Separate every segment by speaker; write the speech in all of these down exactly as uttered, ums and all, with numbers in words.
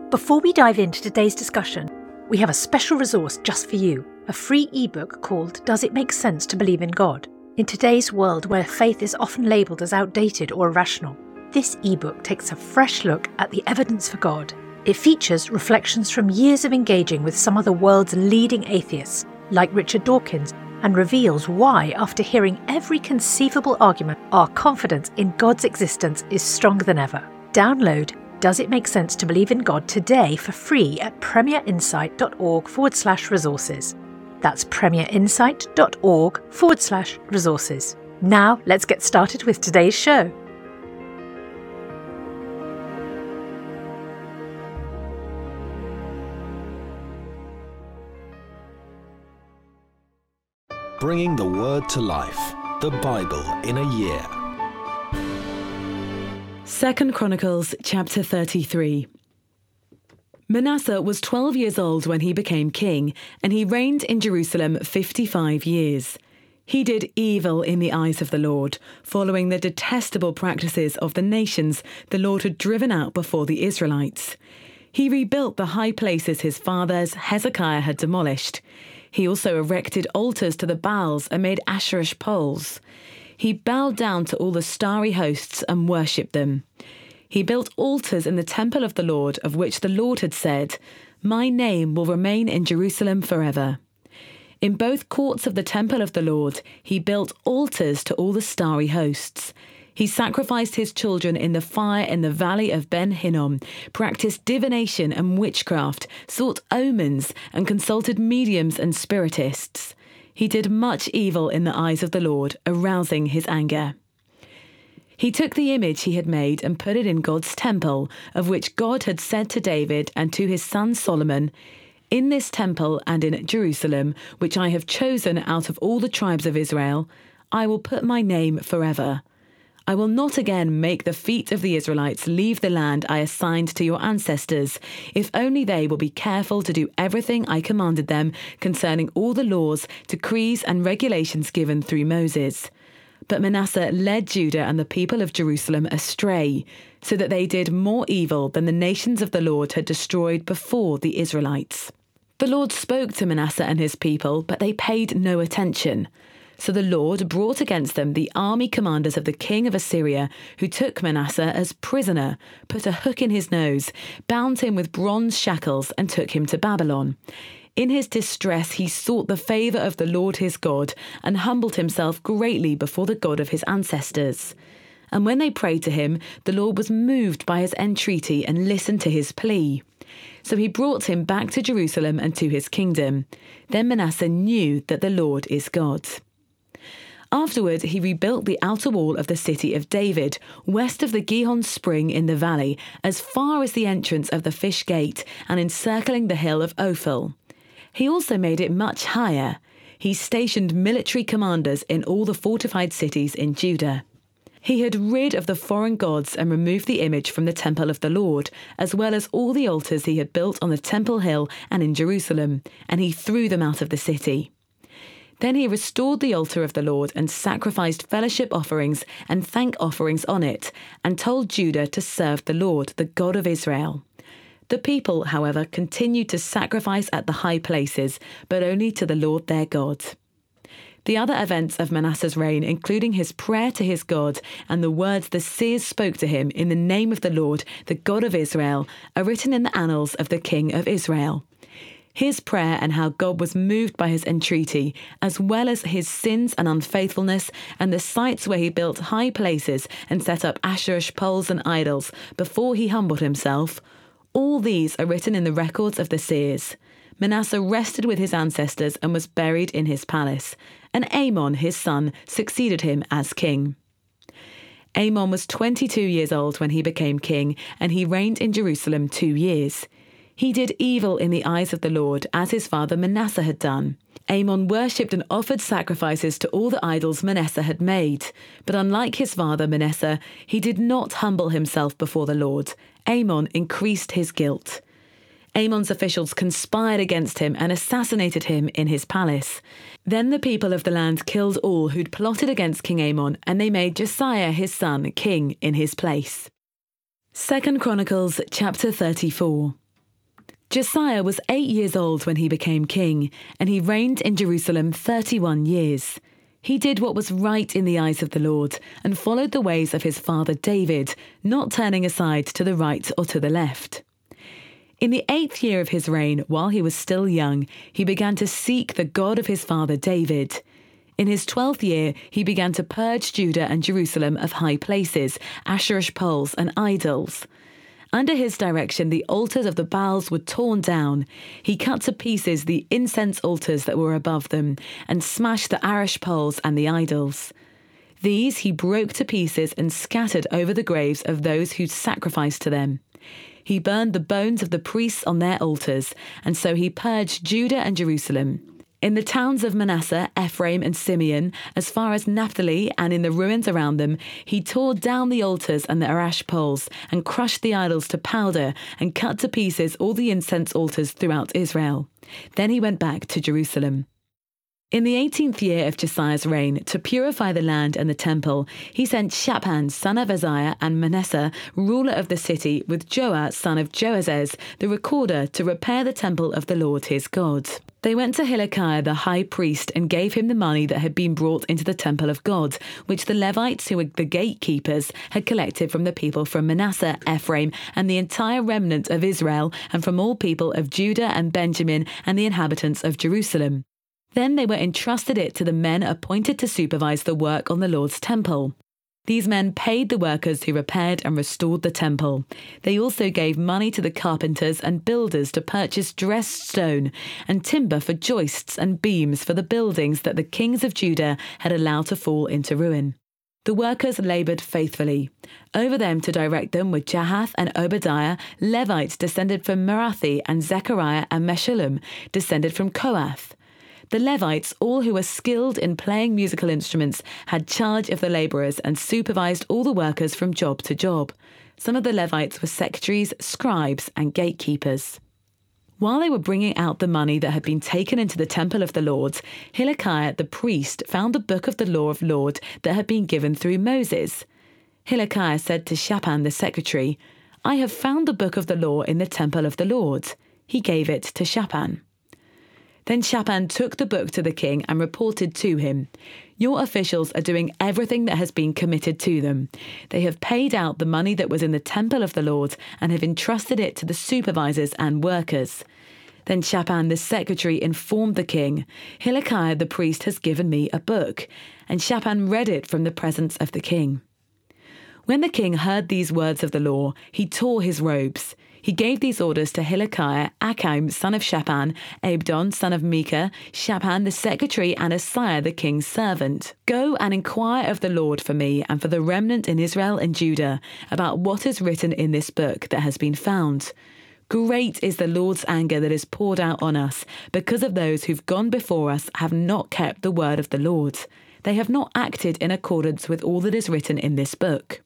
Speaker 1: Before we dive into today's discussion, we have a special resource just for you, a free ebook called Does It Make Sense to Believe in God? In today's world where faith is often labelled as outdated or irrational, this ebook takes a fresh look at the evidence for God. It features reflections from years of engaging with some of the world's leading atheists, like Richard Dawkins, and reveals why, after hearing every conceivable argument, our confidence in God's existence is stronger than ever. Download Does It Make Sense to Believe in God today for free at premierinsight.org forward slash resources. That's premierinsight.org forward slash resources. Now let's get started with today's show.
Speaker 2: Bringing the Word to life, the Bible in a year.
Speaker 3: Second Chronicles chapter thirty-three. Manasseh was twelve years old when he became king, and he reigned in Jerusalem fifty-five years. He did evil in the eyes of the Lord, following the detestable practices of the nations the Lord had driven out before the Israelites. He rebuilt the high places his fathers Hezekiah had demolished. He also erected altars to the Baals and made Asherish poles. He bowed down to all the starry hosts and worshipped them. He built altars in the temple of the Lord, of which the Lord had said, "My name will remain in Jerusalem forever." In both courts of the temple of the Lord, he built altars to all the starry hosts. He sacrificed his children in the fire in the valley of Ben Hinnom, practiced divination and witchcraft, sought omens, and consulted mediums and spiritists. He did much evil in the eyes of the Lord, arousing his anger. He took the image he had made and put it in God's temple, of which God had said to David and to his son Solomon, "In this temple and in Jerusalem, which I have chosen out of all the tribes of Israel, I will put my name forever. I will not again make the feet of the Israelites leave the land I assigned to your ancestors, if only they will be careful to do everything I commanded them concerning all the laws, decrees, and regulations given through Moses." But Manasseh led Judah and the people of Jerusalem astray, so that they did more evil than the nations of the Lord had destroyed before the Israelites. The Lord spoke to Manasseh and his people, but they paid no attention. So the Lord brought against them the army commanders of the king of Assyria, who took Manasseh as prisoner, put a hook in his nose, bound him with bronze shackles, and took him to Babylon. In his distress he sought the favour of the Lord his God, and humbled himself greatly before the God of his ancestors. And when they prayed to him, the Lord was moved by his entreaty and listened to his plea. So he brought him back to Jerusalem and to his kingdom. Then Manasseh knew that the Lord is God. Afterward, he rebuilt the outer wall of the city of David, west of the Gihon spring in the valley, as far as the entrance of the fish gate, and encircling the hill of Ophel. He also made it much higher. He stationed military commanders in all the fortified cities in Judah. He had rid of the foreign gods and removed the image from the temple of the Lord, as well as all the altars he had built on the temple hill and in Jerusalem, and he threw them out of the city. Then he restored the altar of the Lord and sacrificed fellowship offerings and thank offerings on it, and told Judah to serve the Lord, the God of Israel. The people, however, continued to sacrifice at the high places, but only to the Lord their God. The other events of Manasseh's reign, including his prayer to his God and the words the seers spoke to him in the name of the Lord, the God of Israel, are written in the annals of the king of Israel. His prayer and how God was moved by his entreaty, as well as his sins and unfaithfulness, and the sites where he built high places and set up Asherish poles and idols before he humbled himself, all these are written in the records of the seers. Manasseh rested with his ancestors and was buried in his palace, and Amon, his son, succeeded him as king. Amon was twenty-two years old when he became king, and he reigned in Jerusalem two years. He did evil in the eyes of the Lord, as his father Manasseh had done. Amon worshipped and offered sacrifices to all the idols Manasseh had made. But unlike his father Manasseh, he did not humble himself before the Lord. Amon increased his guilt. Amon's officials conspired against him and assassinated him in his palace. Then the people of the land killed all who'd plotted against King Amon, and they made Josiah his son king in his place. Second Chronicles chapter thirty-four. Josiah was eight years old when he became king, and he reigned in Jerusalem thirty-one years. He did what was right in the eyes of the Lord, and followed the ways of his father David, not turning aside to the right or to the left. In the eighth year of his reign, while he was still young, he began to seek the God of his father David. In his twelfth year, he began to purge Judah and Jerusalem of high places, Asherish poles and idols. Under his direction, the altars of the Baals were torn down. He cut to pieces the incense altars that were above them, and smashed the Asherish poles and the idols. These he broke to pieces and scattered over the graves of those who sacrificed to them. He burned the bones of the priests on their altars, and so he purged Judah and Jerusalem. In the towns of Manasseh, Ephraim and Simeon, as far as Naphtali and in the ruins around them, he tore down the altars and the Asherish poles, and crushed the idols to powder, and cut to pieces all the incense altars throughout Israel. Then he went back to Jerusalem. In the eighteenth year of Josiah's reign, to purify the land and the temple, he sent Shaphan, son of Uzziah, and Manasseh, ruler of the city, with Joah, son of Joazez, the recorder, to repair the temple of the Lord his God. They went to Hilkiah the high priest and gave him the money that had been brought into the temple of God, which the Levites, who were the gatekeepers, had collected from the people from Manasseh, Ephraim, and the entire remnant of Israel, and from all people of Judah and Benjamin and the inhabitants of Jerusalem. Then they were entrusted it to the men appointed to supervise the work on the Lord's temple. These men paid the workers who repaired and restored the temple. They also gave money to the carpenters and builders to purchase dressed stone and timber for joists and beams for the buildings that the kings of Judah had allowed to fall into ruin. The workers laboured faithfully. Over them to direct them were Jahath and Obadiah, Levites descended from Merathi, and Zechariah and Meshullam, descended from Kohath. The Levites, all who were skilled in playing musical instruments, had charge of the labourers and supervised all the workers from job to job. Some of the Levites were secretaries, scribes, and gatekeepers. While they were bringing out the money that had been taken into the temple of the Lord, Hilkiah the priest found the book of the law of the Lord that had been given through Moses. Hilkiah said to Shaphan the secretary, "I have found the book of the law in the temple of the Lord." He gave it to Shaphan. Then Shaphan took the book to the king and reported to him, "Your officials are doing everything that has been committed to them. They have paid out the money that was in the temple of the Lord and have entrusted it to the supervisors and workers." Then Shaphan the secretary informed the king, "Hilkiah the priest has given me a book." And Shaphan read it from the presence of the king. When the king heard these words of the law, he tore his robes. He gave these orders to Hilkiah, Achim, son of Shaphan, Abdon, son of Micah, Shaphan the secretary, and Asaiah the king's servant. "Go and inquire of the Lord for me and for the remnant in Israel and Judah about what is written in this book that has been found. Great is the Lord's anger that is poured out on us, because of those who've gone before us have not kept the word of the Lord. They have not acted in accordance with all that is written in this book."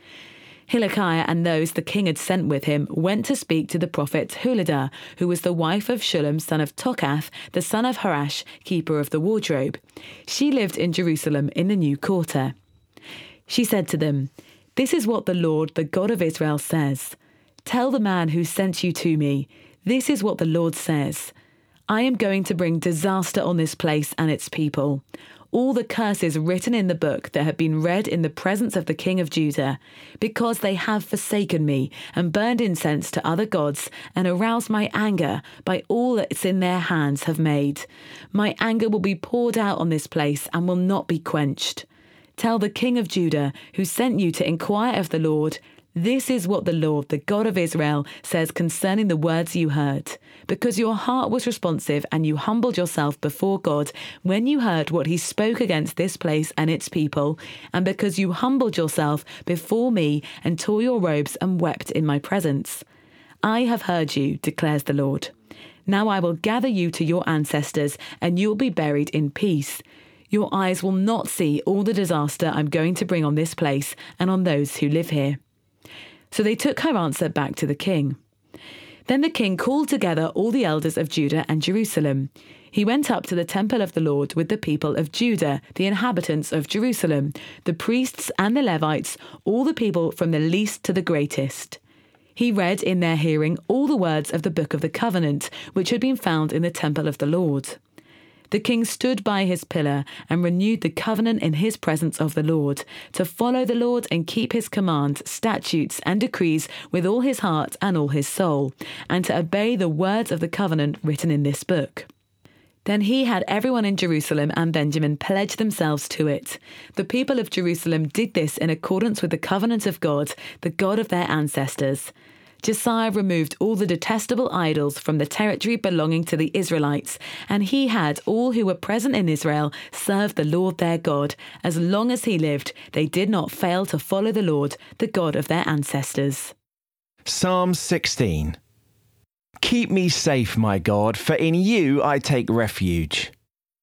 Speaker 3: Hilkiah and those the king had sent with him went to speak to the prophet Huldah, who was the wife of Shallum, son of Tokath, the son of Harash, keeper of the wardrobe. She lived in Jerusalem in the new quarter. She said to them, "This is what the Lord, the God of Israel, says. Tell the man who sent you to me, this is what the Lord says. I am going to bring disaster on this place and its people. All the curses written in the book that have been read in the presence of the king of Judah, because they have forsaken me and burned incense to other gods and aroused my anger by all that's in their hands have made. My anger will be poured out on this place and will not be quenched. Tell the king of Judah, who sent you to inquire of the Lord, this is what the Lord, the God of Israel, says concerning the words you heard. Because your heart was responsive and you humbled yourself before God when you heard what he spoke against this place and its people, and because you humbled yourself before me and tore your robes and wept in my presence. I have heard you, declares the Lord. Now I will gather you to your ancestors, and you will be buried in peace. Your eyes will not see all the disaster I'm going to bring on this place and on those who live here." So they took her answer back to the king. Then the king called together all the elders of Judah and Jerusalem. He went up to the temple of the Lord with the people of Judah, the inhabitants of Jerusalem, the priests and the Levites, all the people from the least to the greatest. He read in their hearing all the words of the Book of the Covenant, which had been found in the temple of the Lord. The king stood by his pillar and renewed the covenant in his presence of the Lord, to follow the Lord and keep his commands, statutes, and decrees with all his heart and all his soul, and to obey the words of the covenant written in this book. Then he had everyone in Jerusalem and Benjamin pledge themselves to it. The people of Jerusalem did this in accordance with the covenant of God, the God of their ancestors. Josiah removed all the detestable idols from the territory belonging to the Israelites, and he had all who were present in Israel serve the Lord their God. As long as he lived, they did not fail to follow the Lord, the God of their ancestors.
Speaker 4: Psalm sixteen. Keep me safe, my God, for in you I take refuge.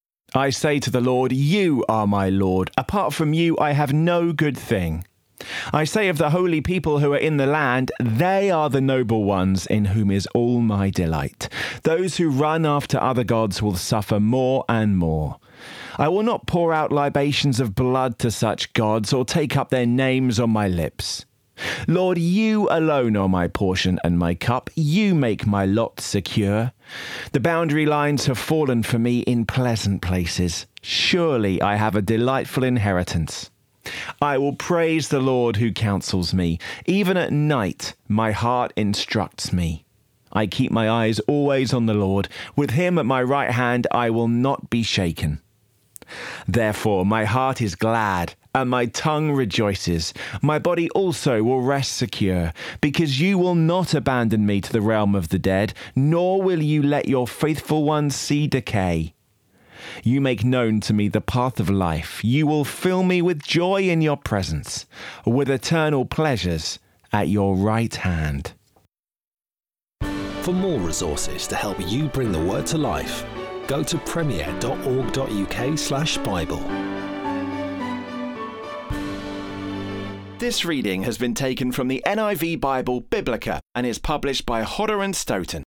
Speaker 4: I say to the Lord, you are my Lord. Apart from you, I have no good thing. I say of the holy people who are in the land, they are the noble ones in whom is all my delight. Those who run after other gods will suffer more and more. I will not pour out libations of blood to such gods or take up their names on my lips. Lord, you alone are my portion and my cup. You make my lot secure. The boundary lines have fallen for me in pleasant places. Surely I have a delightful inheritance. I will praise the Lord who counsels me. Even at night, my heart instructs me. I keep my eyes always on the Lord. With him at my right hand, I will not be shaken. Therefore, my heart is glad and my tongue rejoices. My body also will rest secure, because you will not abandon me to the realm of the dead, nor will you let your faithful ones see decay. You make known to me the path of life. You will fill me with joy in your presence, with eternal pleasures at your right hand.
Speaker 2: For more resources to help you bring the word to life, go to premier dot org dot uk slash Bible.
Speaker 4: This reading has been taken from the N I V Bible Biblica and is published by Hodder and Stoughton.